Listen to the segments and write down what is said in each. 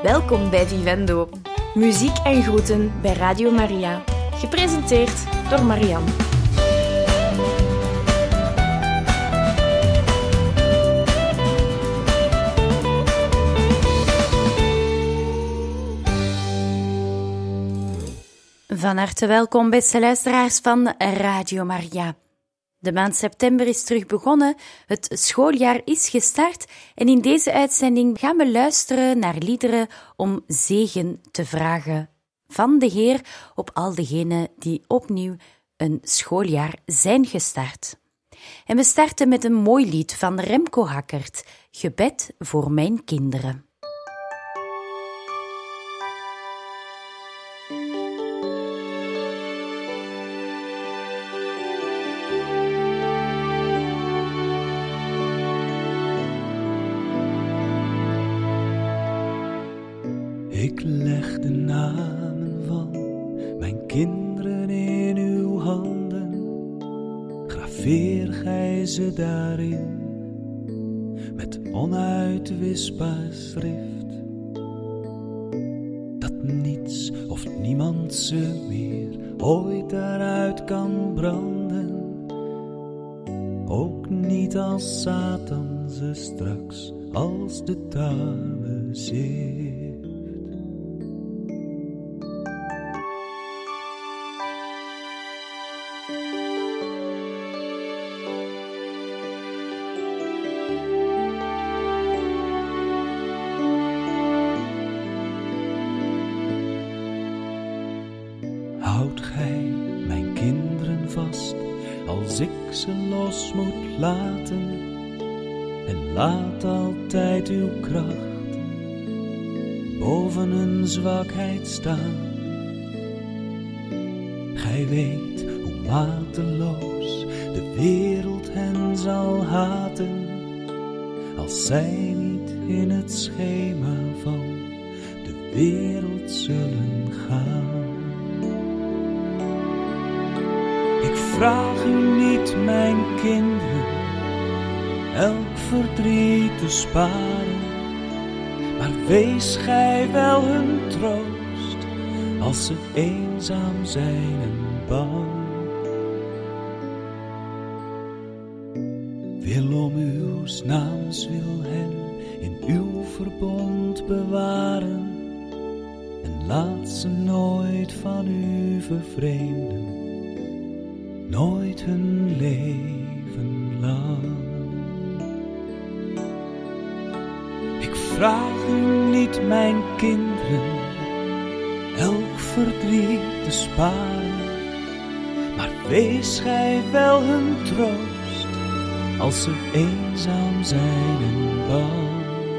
Welkom bij Vivendo. Muziek en groeten bij Radio Maria. Gepresenteerd door Marianne. Van harte welkom, beste luisteraars van Radio Maria. De maand september is terug begonnen, het schooljaar is gestart en in deze uitzending gaan we luisteren naar liederen om zegen te vragen van de Heer op al degenen die opnieuw een schooljaar zijn gestart. En we starten met een mooi lied van Remco Hackert, Gebed voor mijn kinderen. Ik leg de namen van mijn kinderen in uw handen. Graveer gij ze daarin met onuitwisbaar schrift. Dat niets of niemand ze meer ooit daaruit kan branden. Ook niet als Satan ze straks als de tarwe zeeft. Houd gij mijn kinderen vast, als ik ze los moet laten. En laat altijd uw kracht boven hun zwakheid staan. Gij weet hoe mateloos de wereld hen zal haten, als zij niet in het schema van de wereld zullen gaan. Ik vraag u niet, mijn kinderen, elk verdriet te sparen, maar wees gij wel hun troost, als ze eenzaam zijn en bang. Wil om uw naams wil hen in uw verbond bewaren, en laat ze nooit van u vervreemden, nooit hun leven lang. Ik vraag u niet, mijn kinderen, elk verdriet te sparen, maar wees gij wel hun troost, als ze eenzaam zijn en bang.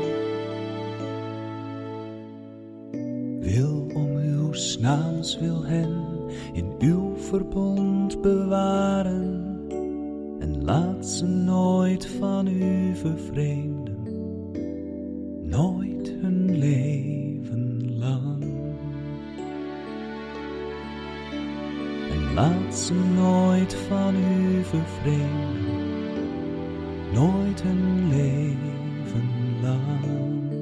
Wil om uw naams wil hen in uw verbond bewaren, en laat ze nooit van u vervreemden, nooit hun leven lang. En laat ze nooit van u vervreemden, nooit hun leven lang.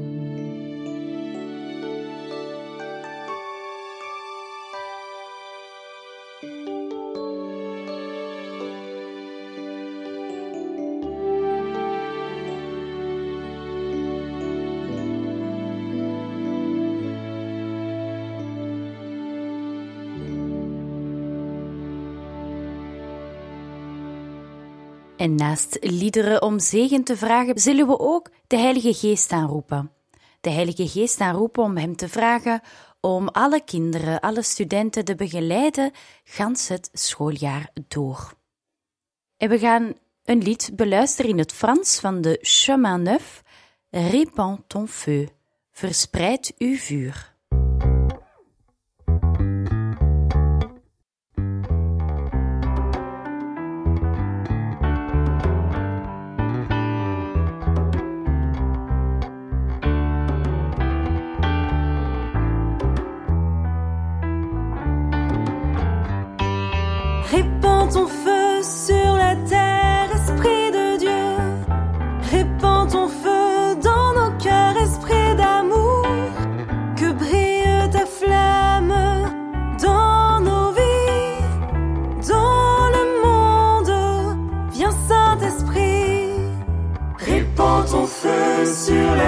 En naast liederen om zegen te vragen, zullen we ook de Heilige Geest aanroepen. De Heilige Geest aanroepen om hem te vragen om alle kinderen, alle studenten te begeleiden gans het schooljaar door. En we gaan een lied beluisteren in het Frans van de Chemin Neuf, Répands ton feu, verspreid uw vuur. Répands ton feu sur la terre, Esprit de Dieu. Répands ton feu dans nos cœurs, Esprit d'amour.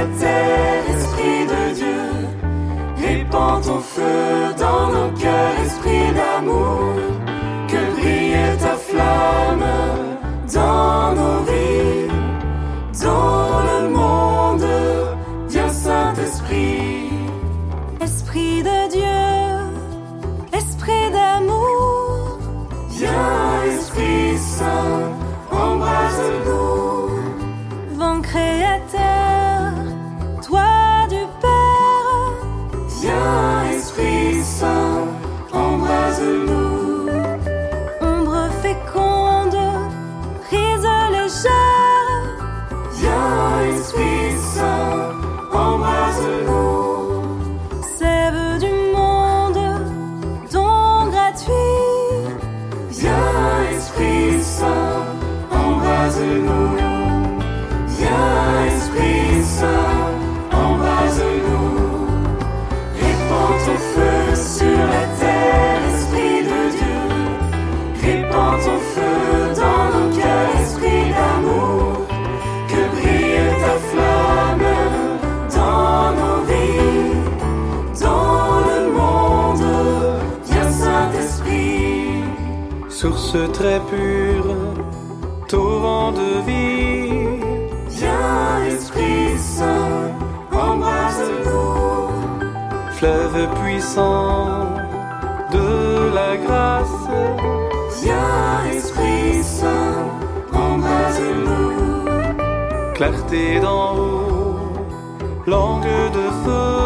la terre, Esprit de Dieu. Répands ton feu dans nos cœurs, Esprit d'amour. Que brille ta flamme dans nos vies, dans le monde. Viens Saint-Esprit. Esprit de Dieu, Esprit d'amour. Viens Esprit Saint, embrase-nous. Vent créateur, toi du Père. Viens Esprit Saint, embrase-nous. Ombre féconde, brise légère. Viens Esprit Saint, embrase-nous. Sève du monde, don gratuit. Viens Esprit Saint, embrase-nous. Viens Esprit Saint, embrase-nous. Répands ton feu sur la terre, Esprit de Dieu. Répands ton feu dans nos cœurs, Esprit d'amour. Que brille ta flamme dans nos vies, dans le monde. Viens Saint-Esprit. Source très pure, torrent de vie. Viens Esprit Saint, embrase-nous. Fleuve puissant de la grâce. Viens Esprit Saint, embrase-nous. Clarté d'en haut, langue de feu.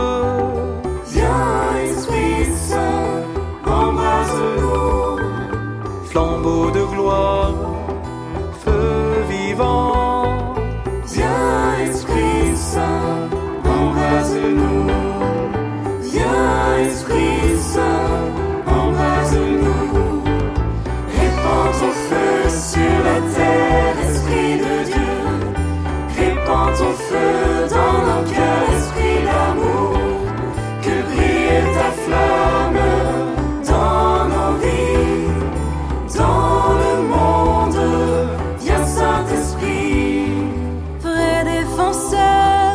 Viens Esprit Saint, embrase-nous. Flambeau de gloire, feu vivant. Viens Esprit Saint, embrase-nous. Viens Esprit Saint, embrase-nous. Répands ton feu sur la terre, Esprit de Dieu. Répands ton feu dans nos cœurs, Esprit d'amour. Que brille ta flamme dans nos vies, dans le monde. Viens Saint-Esprit. Vrai défenseur,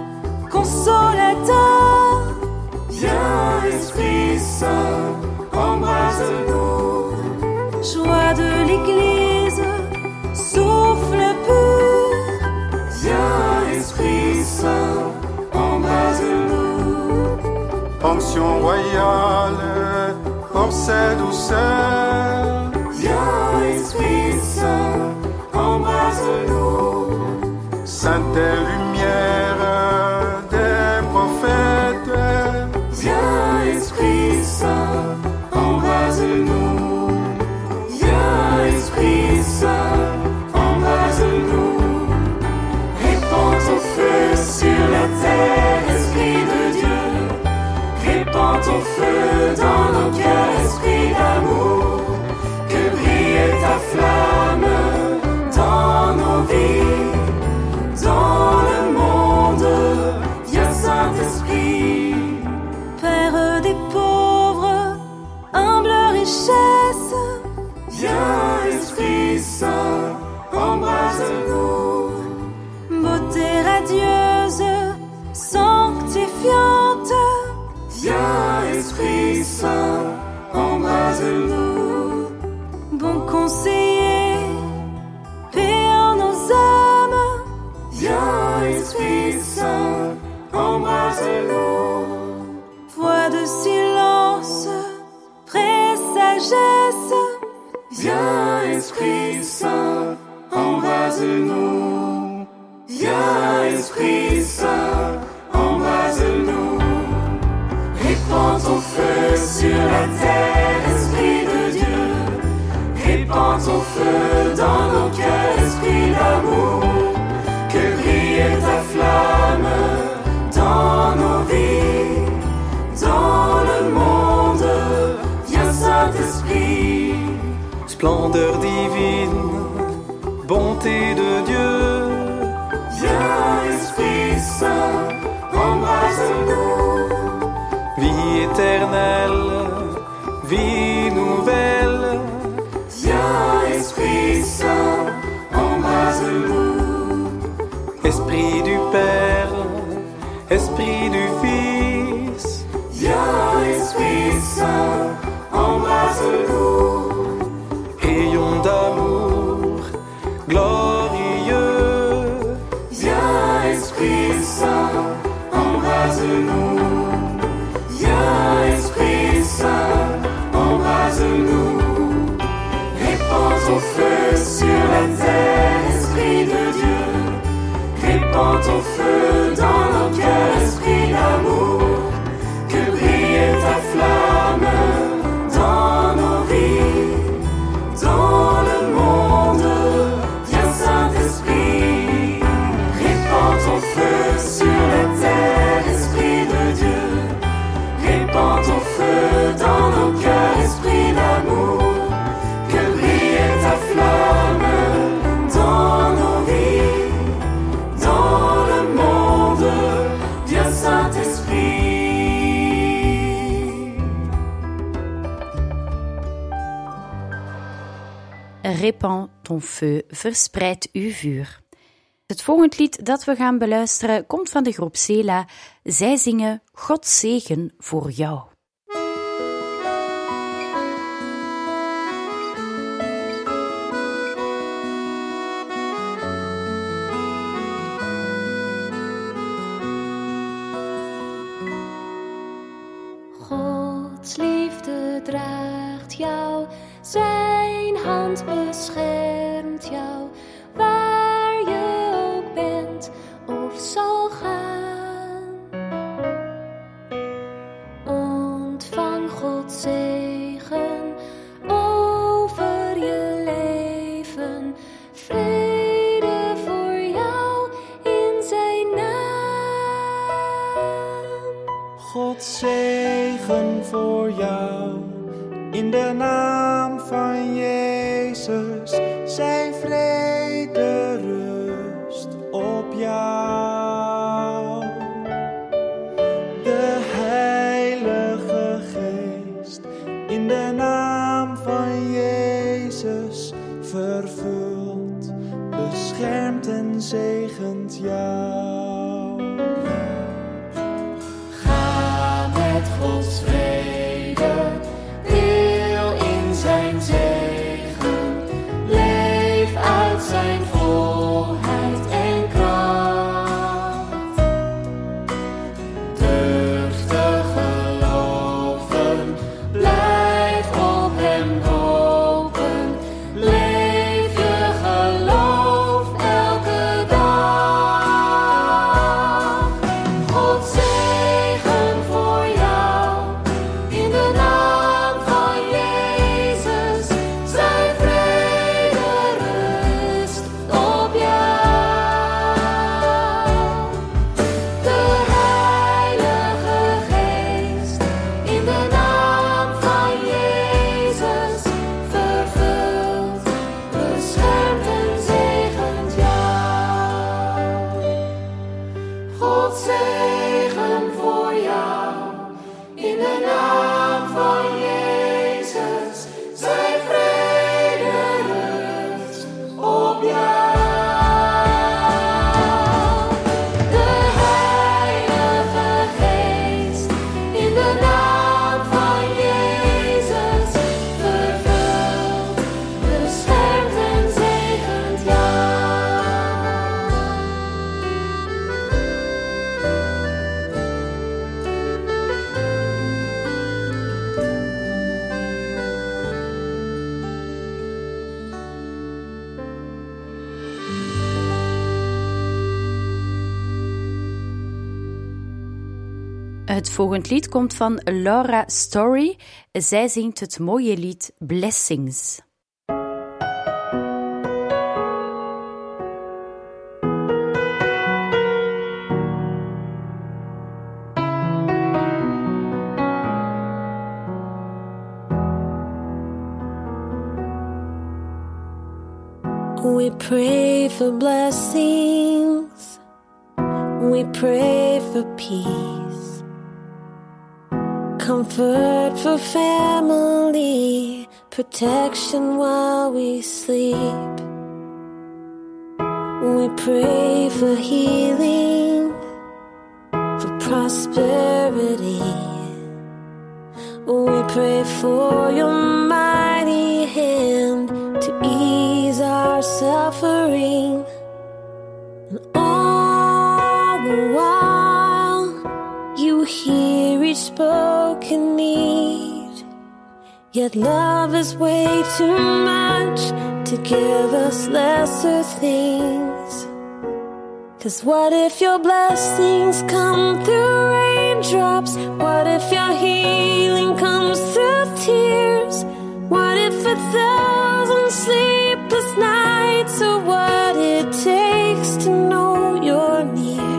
consolateur. Viens Esprit Saint, embrase-nous. Joie de l'Église, souffle pur. Viens Esprit Saint, embrase-nous. Onction royale, force douceur. Viens Esprit Saint, embrase-nous. Sainte lumière des prophètes. Viens Esprit Saint, embrase-nous. Viens Esprit Saint, embrase-nous. Répands ton feu sur la terre, Esprit de Dieu. Répands ton feu dans nos cœurs, Esprit d'amour. Que brille ta flamme dans nos vies, dans le monde. Viens Saint-Esprit. Père des pauvres, humble richesse. Viens Esprit Saint, embrase-nous. Beauté radieuse, sanctifiante. Viens Esprit Saint, embrase-nous. Bon conseiller, paix en nos âmes. Viens Esprit Saint, embrase-nous. Voix de silence, vraie sagesse. Viens Esprit Saint, embrase-nous. Viens Esprit Saint, embrase-nous. Répands ton feu sur la terre, Esprit de Dieu. Répands ton feu dans nos cœurs, Esprit d'amour. Que brille ta flamme dans nos vies, dans le monde. Viens Saint-Esprit. Splendeur divine, bonté de Dieu. Viens Esprit Saint, embrase-nous. Vie éternelle, vie nouvelle. Viens Esprit Saint, embrase-nous. Esprit du Père, Esprit du Fils. Viens, Esprit Saint, embrase-nous. Ayons d'amour glorieux. Viens, Esprit Saint, embrase-nous. Viens, Esprit Saint, embrase-nous. Répands ton feu sur la terre, Esprit de Dieu. Répands ton feu dans nos cœurs, Esprit d'amour. Que brille ta flamme dans nos vies, dans le monde. Viens, Saint-Esprit. Répands ton feu sur la terre, Esprit de Dieu. Répands ton feu dans nos cœurs, Esprit d'amour. Que brille ta flamme dans nos vies, dans le monde. Viens, Saint-Esprit. Répands ton feu, verspreid uw vuur. Het volgende lied dat we gaan beluisteren komt van de groep Sela. Zij zingen Gods zegen voor jou. Gods liefde draagt jou, zijn hand beschermt jou, waar je ook bent of zal gaan. Ontvang Gods zegen over je leven, vrede voor jou in zijn naam. Gods zegen voor jou, in de naam van Jezus, zijn vrede rust op jou. De Heilige Geest, in de naam van Jezus, vervult, beschermt en zegent jou. Ga met Gods vrede, deel in zijn zegen, leef uit zijn volheid en kracht. Durf te geloven, blijf op hem hopen, leef je geloof elke dag. God zegen voor jou, in de naam van Jezus, zijn vrede rust op jou. De Heilige Geest, in de naam van Jezus, vervult, beschermt en zegent jou. God zegen voor jou, in de naam van Jezus, zijn vrede rust op jou. De Heilige Geest, in de naam van Jezus, vervult, beschermt en zegent jou. Het volgende lied komt van Laura Story. Zij zingt het mooie lied Blessings. We pray for blessings, we pray for peace, comfort for family, protection while we sleep. We pray for healing, for prosperity. We pray for your mighty hand to ease our suffering. And all the while, you hear each spoken need. Yet love is way too much to give us lesser things. 'Cause what if your blessings come through raindrops? What if your healing comes through tears? What if 1,000 sleepless nights are what it takes to know you're near?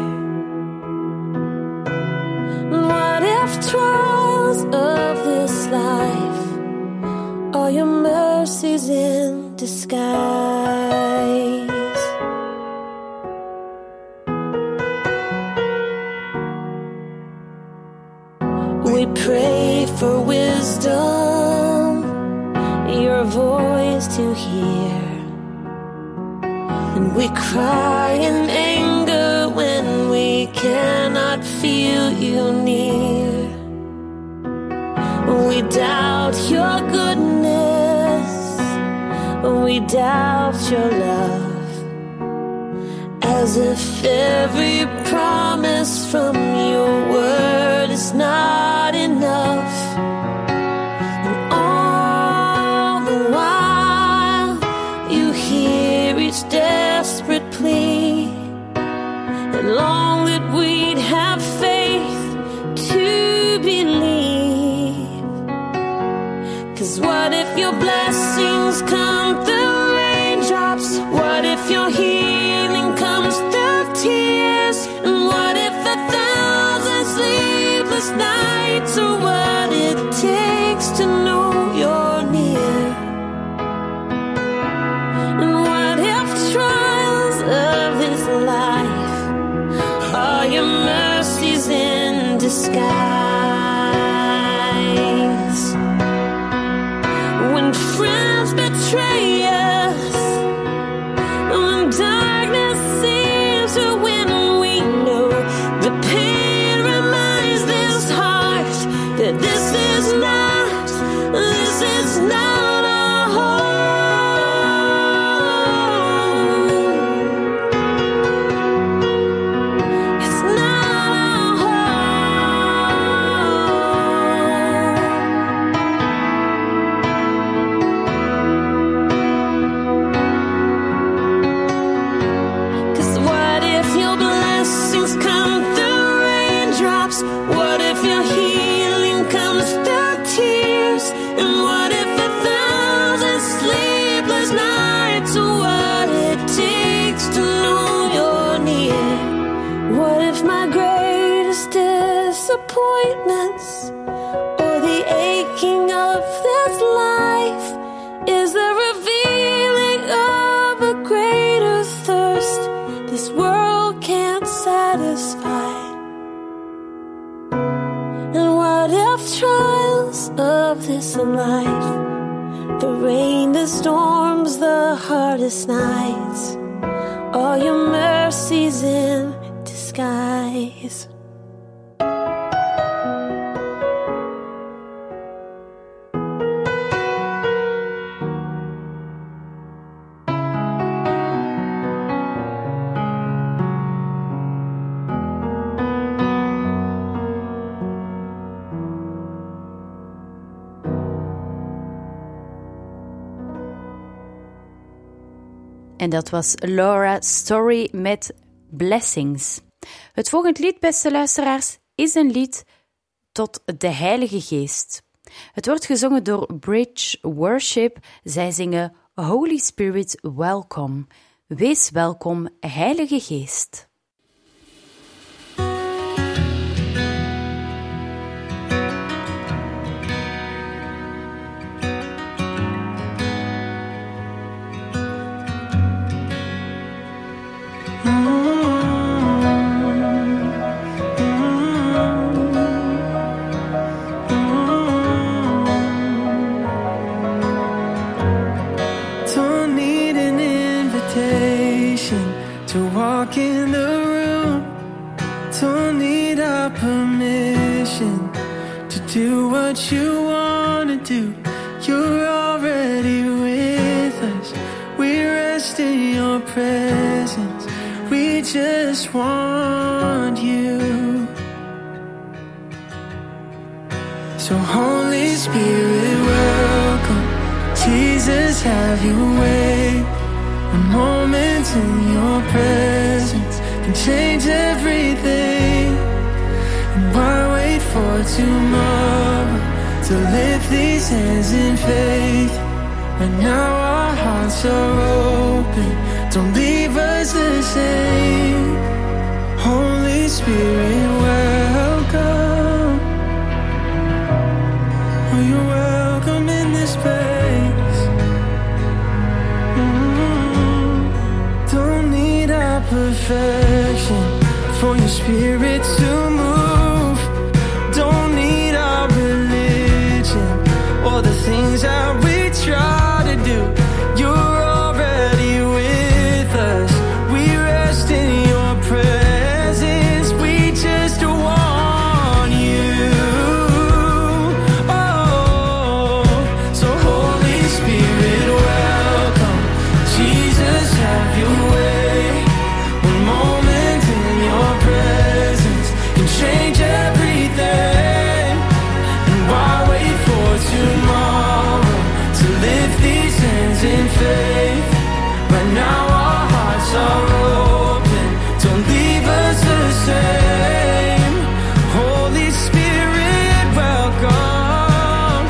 What if trials of this life are your mercies in disguise? We pray for wisdom, your voice to hear. And we cry in anger when we cannot feel you near. We doubt your goodness, we doubt your love, as if every promise from your word is not enough. And all the while, you hear each desperate plea, and long that we'd have faith to believe. 'Cause what if your blessings come through raindrops? What if your healing comes through tears? And what if 1,000 sleepless nights are what it takes to know you're near? And what if trials of this life are your mercies in disguise? When friends betray us, when darkness seems to win, we know the pain reminds this heart that this is not our home. It's not our home. 'Cause what if your blessings come through raindrops? What if your healing comes through tears? And what if 1,000 sleepless nights are what it takes to know you're near? What if my greatest disappointments or the aching of this life is the revealing of a greater thirst this world can't satisfy? And what if trials of this life, the rain, the storms, the hardest nights, are your mercies in disguise? En dat was Laura Story met Blessings. Het volgende lied, beste luisteraars, is een lied tot de Heilige Geest. Het wordt gezongen door Bridge Worship. Zij zingen Holy Spirit, welcome. Wees welkom, Heilige Geest. Don't need an invitation to walk in the our permission to do what you want to do. You're already with us. We rest in your presence. We just want you. So Holy Spirit, welcome. Jesus, have your way. A moment in your presence can change everything. And why wait for tomorrow to lift these hands in faith? And now our hearts are open. Don't leave us the same. Holy Spirit, welcome. Oh, you're welcome in this place. Don't need our perfection for your spirit to move. Don't need our religion or the things that we try to do. You're already with us. We rest in your presence. We just want you. Oh, so Holy Spirit, welcome. Jesus, have your way. One moment in your presence can change everything. And why wait for tomorrow to lift these hands in faith? Right now our hearts are open. Don't leave us the same. Holy Spirit, welcome.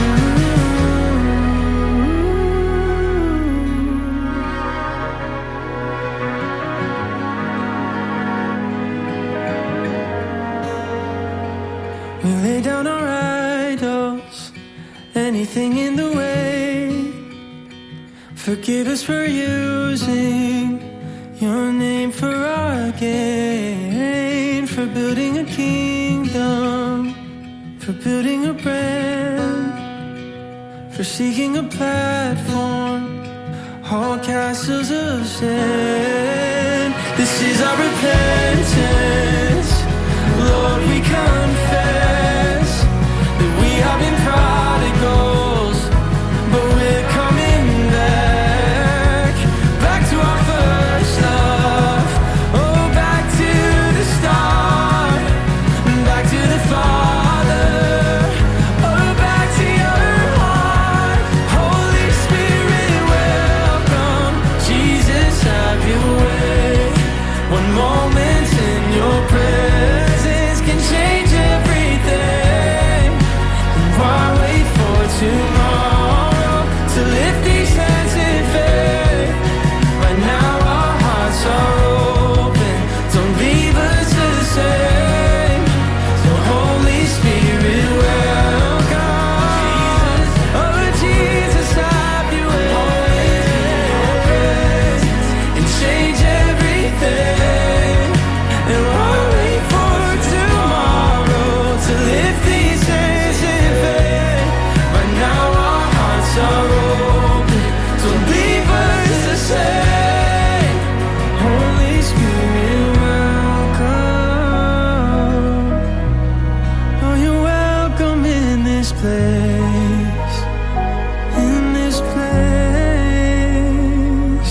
We lay down our idols, anything in the way. Forgive us for using your name for our gain, for building a kingdom, for building a brand, for seeking a platform, all castles of sin. This is our repentance, Lord, we confess that we have been prodigals, but we're coming back, back to our first love. Oh, back to the start, back to the Father. Oh, back to your heart. Holy Spirit, welcome. Jesus, have your way. One moment in your presence can change everything. And why wait for tomorrow to lift these hands in faith? Right now our hearts are open. Don't leave us the same. So Holy Spirit, welcome. Oh, Jesus, have your way and change everything. And why wait for tomorrow to lift these hands in faith? Right now our hearts are open. Don't leave us the same. Holy Spirit, welcome. Oh, you're welcome in this place. In this place.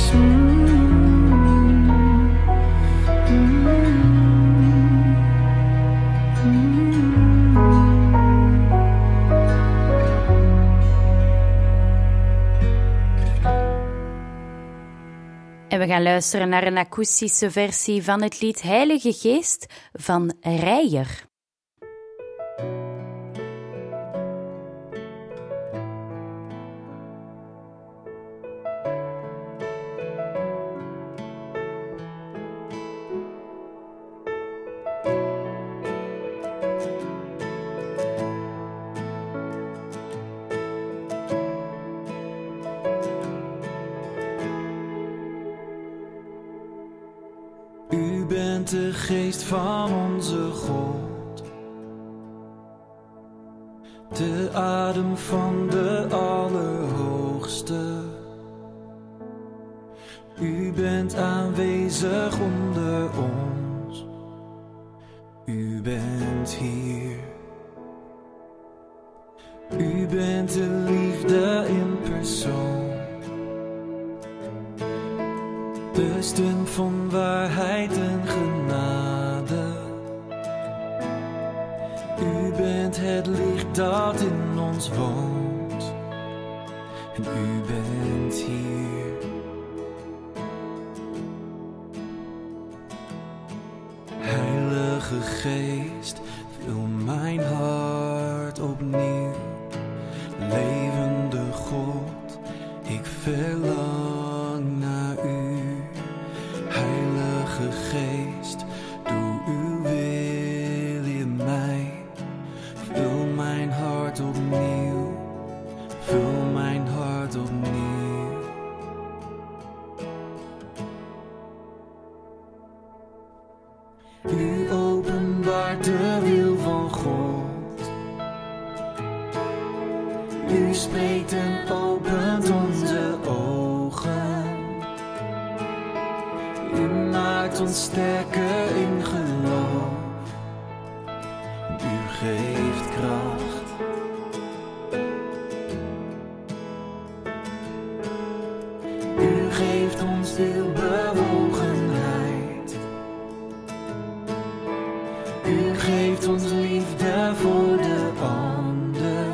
En we gaan luisteren naar een akoestische versie van het lied Heilige Geest van Reijer. U bent de geest van onze God, de adem van de Allerhoogste. U bent aanwezig onder ons. U bent bent hier. U bent de liefde in persoon. De stem van waarheid en genade. U bent het licht dat in ons woont. En u bent hier. Heilige Geest, vul mijn hart opnieuw. Levende God, ik verlang naar u. Heilige Geest, doe uw wil in mij. Vul mijn hart opnieuw, vul mijn hart opnieuw. U openbaart de wil van God. U spreekt en opent onze ogen. U maakt ons sterker in geloof. U geeft kracht. U geeft ons veel bewogenheid. U geeft ons liefde voor de ander.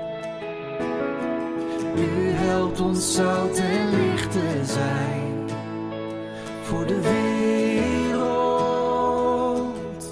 U helpt ons zout en licht te zijn voor de wereld.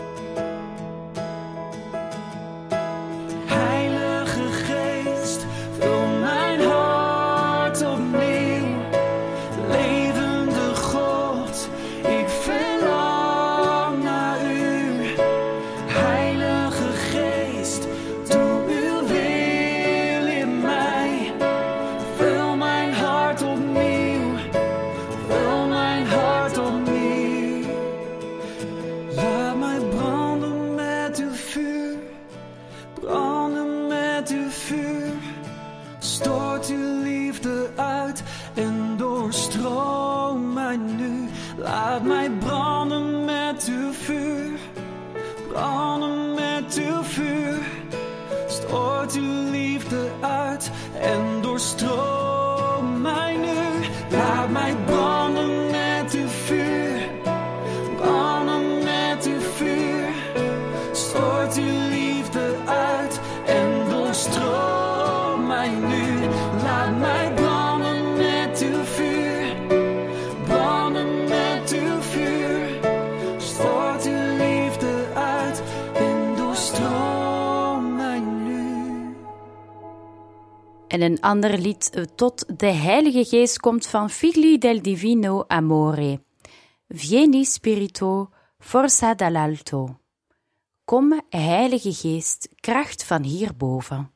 Heilige Geest, vul mijn hart opnieuw. Levende God, ik verlang naar u. Heilige Geest, doe uw wil in mij. Vul mijn hart opnieuw, vul mijn hart opnieuw. Laat mij branden met uw vuur, branden met uw vuur. Stort uw liefde uit en doorstroom mij nu. Laat mij branden met uw vuur, branden met uw vuur. Stort uw liefde uit en doorstroom mij nu. Laat mij branden met uw vuur, branden met uw vuur. Stort uw liefde uit en doorstroom mij nu. Laat mij branden met uw vuur, branden met uw vuur. Stort uw liefde uit en doorstroom mij nu. En een ander lied tot de Heilige Geest komt van Figli del Divino Amore. Vieni Spirito, forza dall'alto. Kom, Heilige Geest, kracht van hierboven.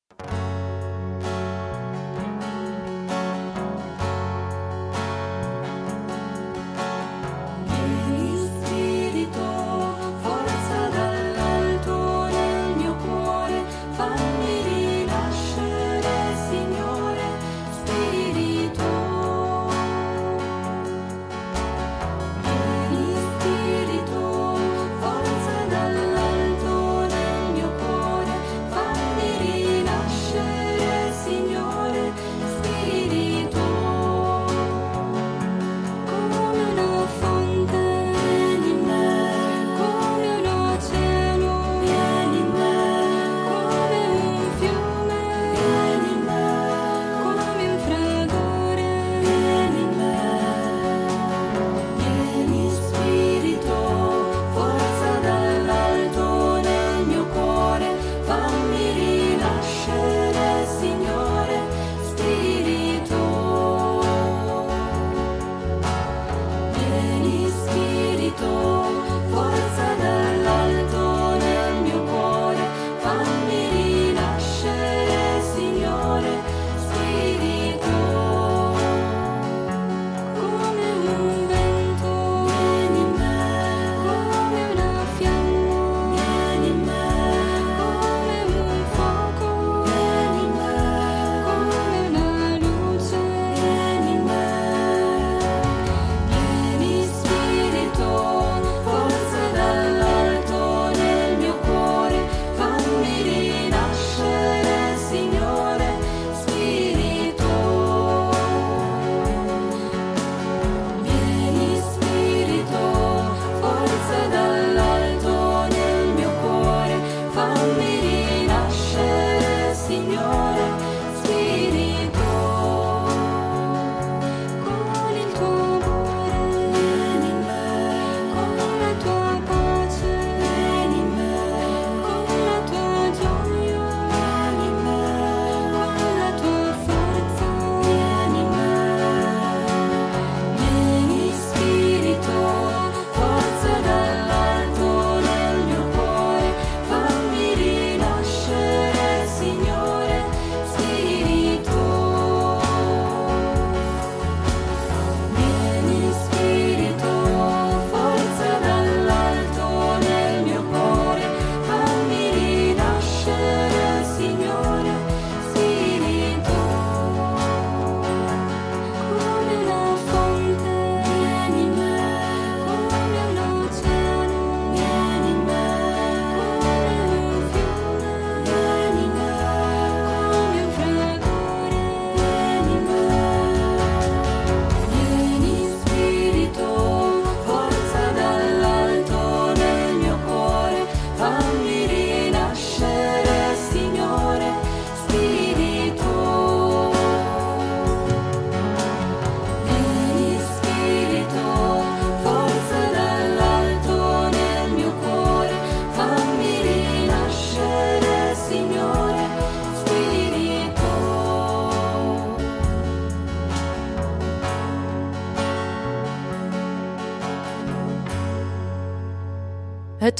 Vieni Spirito, forza dall'alto nel mio cuore, fammi rinascere, Signore, Spirito. Vieni Spirito, forza dall'alto nel mio cuore, fammi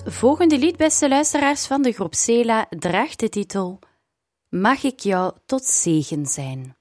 Het volgende lied, beste luisteraars, van de groep Sela draagt de titel Mag ik jou tot zegen zijn?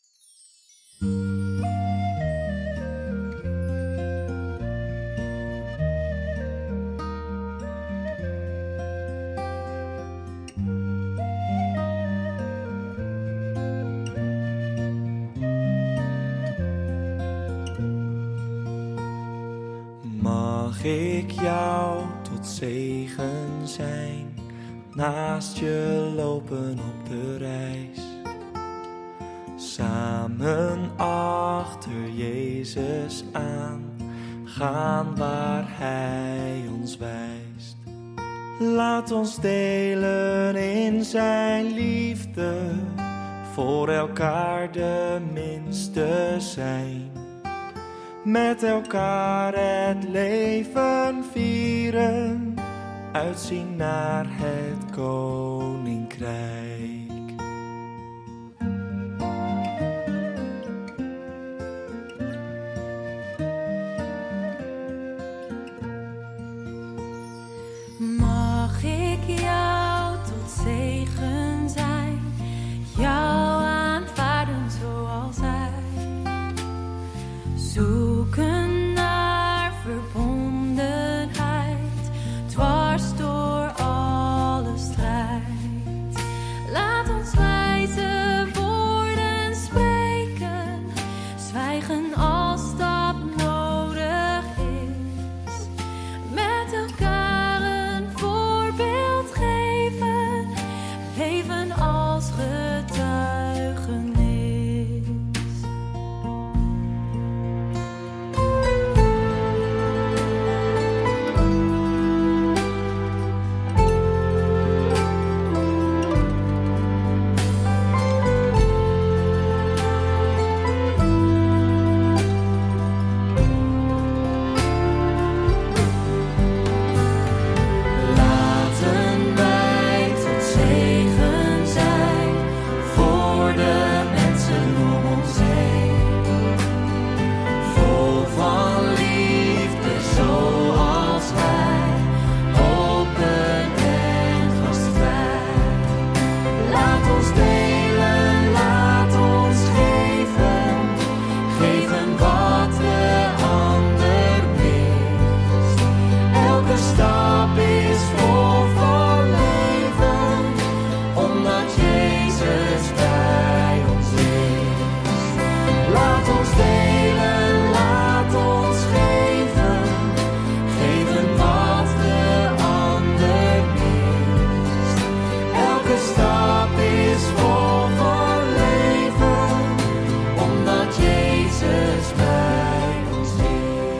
Mag ik jou tot zegen zijn, naast je lopen op de reis, samen achter Jezus aan, gaan waar Hij ons wijst. Laat ons delen in Zijn liefde, voor elkaar de minste zijn. Met elkaar het leven vieren, uitzien naar het koninkrijk. Mag ik jou tot zegen zijn, jou aanvaarden zoals Hij. Zoeken naar verbondenheid, dwars door alle strijd. Laat ons wijze woorden spreken, zwijgen als dat nodig is. Met elkaar een voorbeeld geven, leven als getuigenis. Laten wij tot zegen zijn voor de mensen om ons heen. Vol van liefde zoals Hij, open en gastvrij. Laat ons delen, laat ons geven, geven wat de ander mist. Elke stap is vol van leven, omdat Jezus bij ons is. Laat ons delen, laat ons geven, geven wat de ander mist. Elke stap is vol van leven, omdat Jezus bij ons is.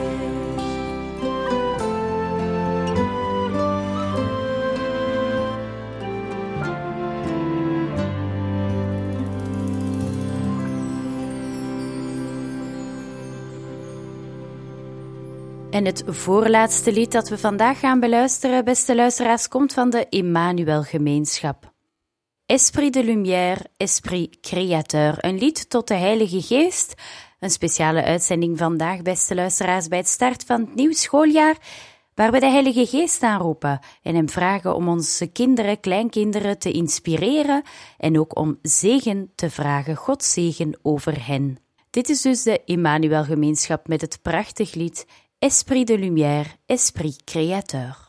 En het voorlaatste lied dat we vandaag gaan beluisteren, beste luisteraars, komt van de Emmanuel-gemeenschap. Esprit de Lumière, Esprit Créateur, een lied tot de Heilige Geest. Een speciale uitzending vandaag, beste luisteraars, bij het start van het nieuw schooljaar, waar we de Heilige Geest aanroepen en hem vragen om onze kinderen, kleinkinderen te inspireren en ook om zegen te vragen, Gods zegen over hen. Dit is dus de Emmanuel-gemeenschap met het prachtig lied Esprit de Lumière, Esprit Créateur.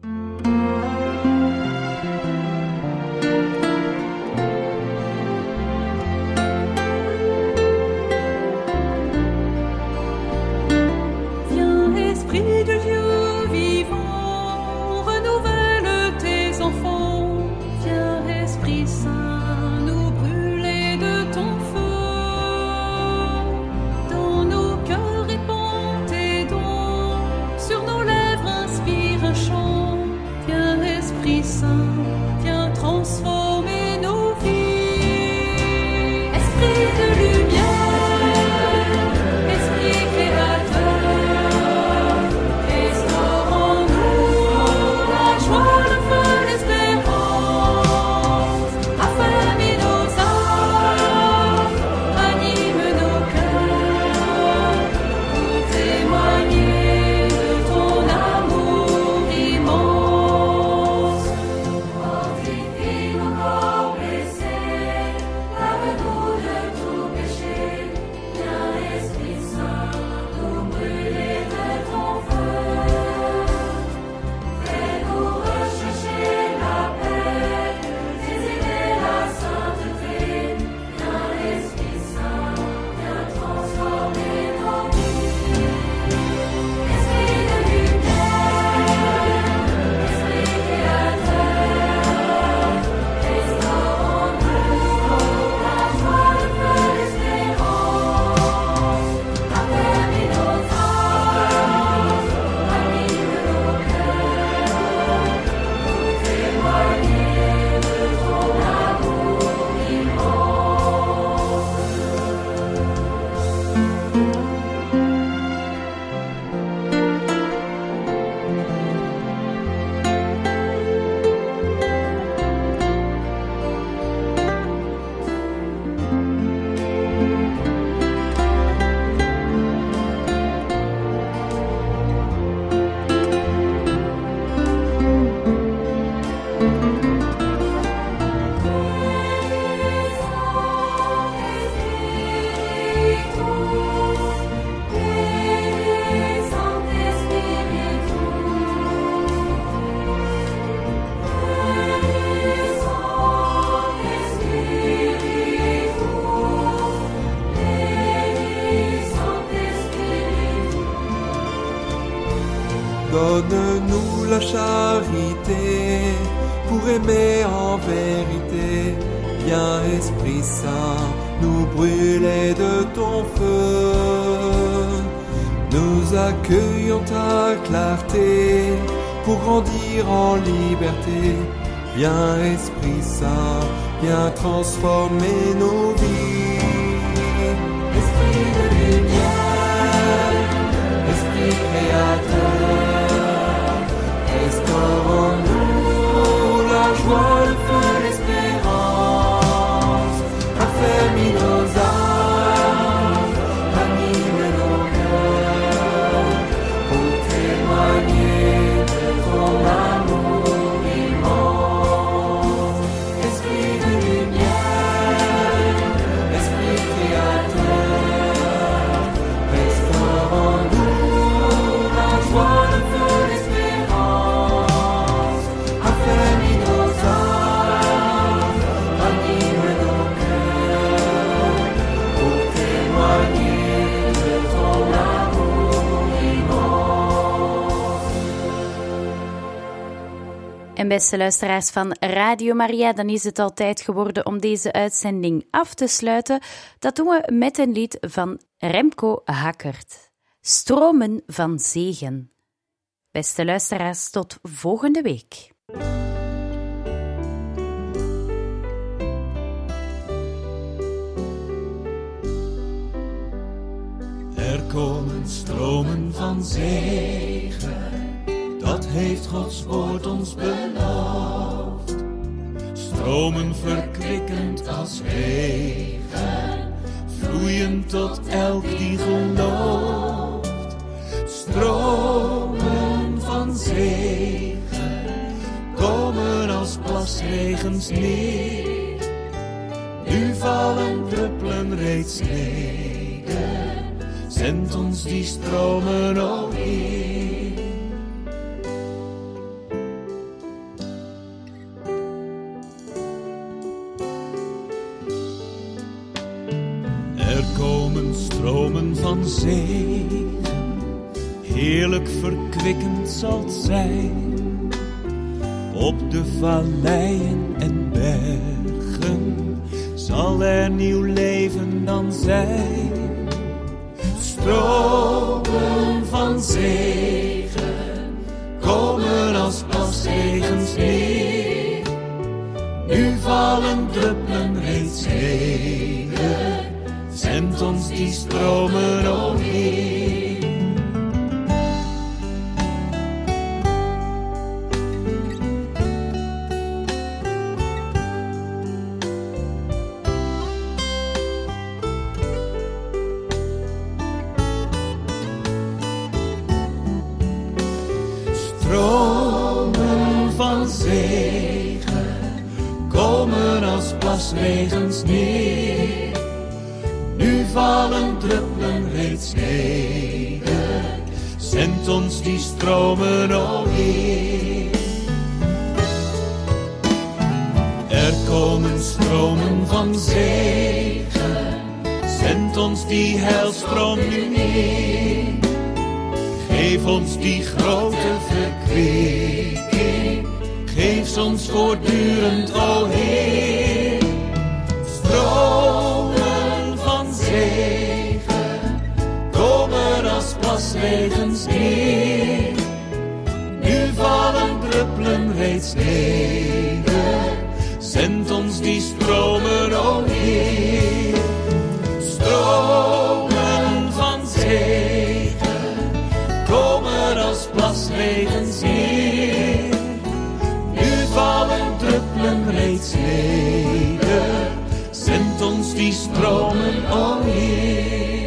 Viens, Esprit de Dieu vivant, renouvelle tes enfants. Viens, Esprit Saint, nous brûler de ton feu. Dans nos cœurs répands tes dons, sur nos lèvres inspire un chant. Viens, Esprit Saint, viens transformer nos vies. Esprit de lumière, Esprit créateur, restaure en nous la joie, le feu, l'espérance. Affermis nos âmes, anime nos cœurs, pour témoigner de ton amour immense. la charité, pour aimer en vérité. Viens Esprit Saint, nous brûler de ton feu. Nous accueillons ta clarté, pour grandir en liberté. Viens Esprit Saint, viens transformer nos vies. Esprit de lumière, Esprit créateur, restaure en nous la joie, le feu, l'espérance. Affermis nos âmes, anime nos cœurs, pour témoigner de ton amour immense. Esprit de lumière, Esprit créateur, restaure en nous la joie, le feu, l'espérance. Affermis nos âmes, anime nos cœurs, pour témoigner de ton amour immense. En beste luisteraars van Radio Maria, dan is het al tijd geworden om deze uitzending af te sluiten. Dat doen we met een lied van Remco Hackert. Stromen van zegen. Beste luisteraars, tot volgende week. Er komen stromen van zegen, dat heeft Gods woord ons beloofd. Stromen verkwikkend als regen, vloeiend tot elk die gelooft. Stromen van zegen, komen als plasregens neer. Nu vallen druppelen reeds neder, zend ons die stromen, o Heer. Er komen stromen van zegen, heerlijk verkwikkend zal het zijn. Op de valleien en bergen zal er nieuw leven dan zijn. Stromen van zegen komen als plasregens neer. Nu vallen druppelen reeds neder, zend ons die stromen, o Heer. Stromen van zegen komen als plasregens neer. Nu vallen druppelen reeds neder, zend ons die stromen, o Heer. Er komen stromen van zegen, zend ons die heilstroom nu neer. Geef ons die grote verkwikking, geef ons voortdurend, o Heer. Stromen van zegen komen als plasregens neer. Nu vallen druppelen reeds neder, zend ons die stromen, o Heer. Stromen van zegen komen als plasregens neer. Nu vallen druppelen reeds neder, zend ons die stromen, o Heer.